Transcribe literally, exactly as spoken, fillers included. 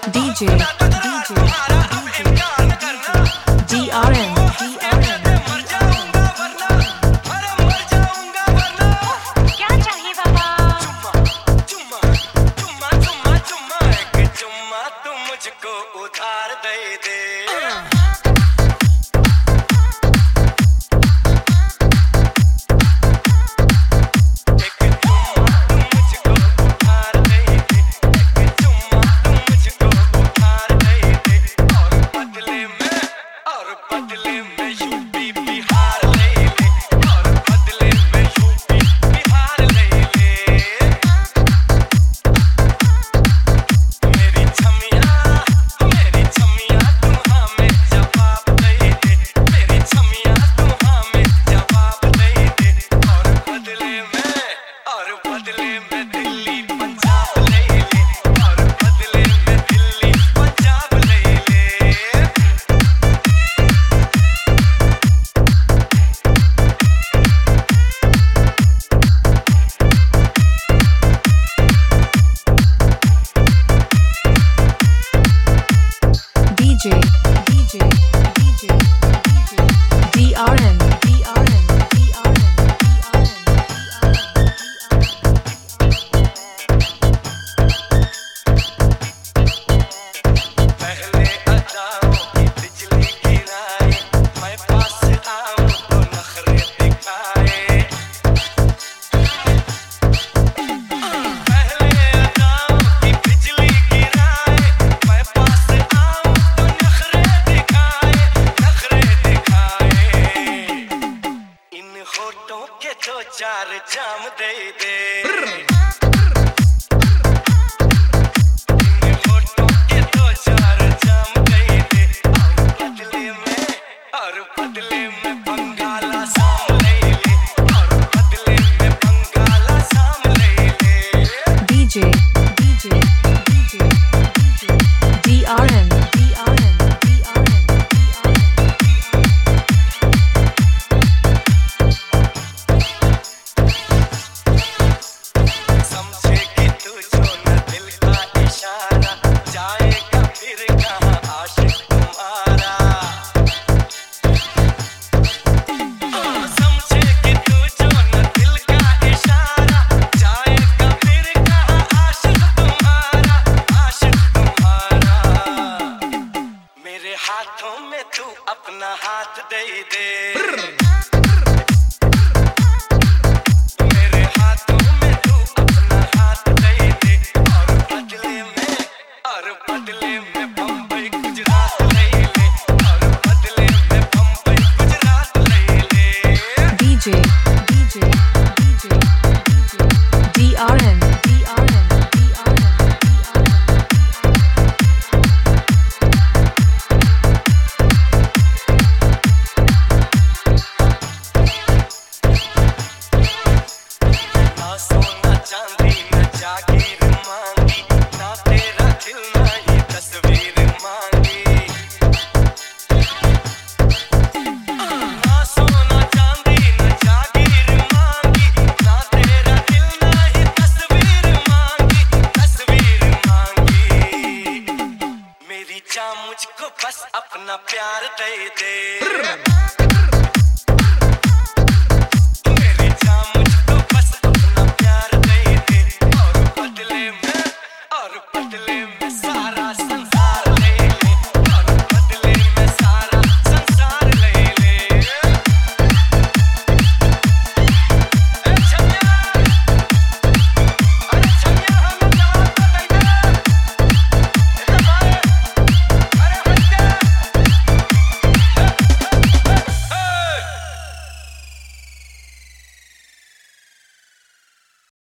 D J, D J, D R M, D R M. क्या चाहिए बाबा? चुम्मा चुम्मा चुम्मा चुम्मा एक चुम्मा तू मुझको उधार दे दे। D J, D J, D J, D R M, D R M, D R M, पहले अदाओं की बिजली गिराए, मैं पास आऊं तो नखरे दिखाए। पहले अदाओं की बिजली गिराए, मैं पास आऊं तो नखरे दिखाए, नखरे दिखाए। इन होठों के दो चार जाम दे दे। बदले में बंगाला साम ले ले, और बदले में बंगाला साम ले ले। D J, D J, D J, D R M, D R M, D R M, समझेगी तू जो न दिल का इशारा, जाएगा फिर कहाँ आशिक तुम्हारा। समझेगी तू जो न दिल का इशारा, जाएगा फिर कहाँ आशिक तुम्हारा, आशिक तुम्हारा। मेरे हाथों में तू अपना हाथ दे दे।